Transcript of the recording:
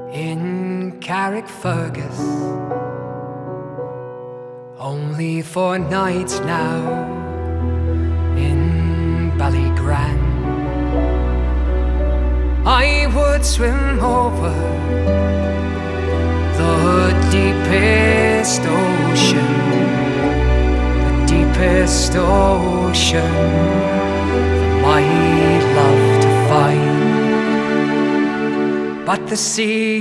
in Carrickfergus, only 4 nights now in Ballygran. I would swim over the deepest ocean, the deepest ocean for my love to find. But the sea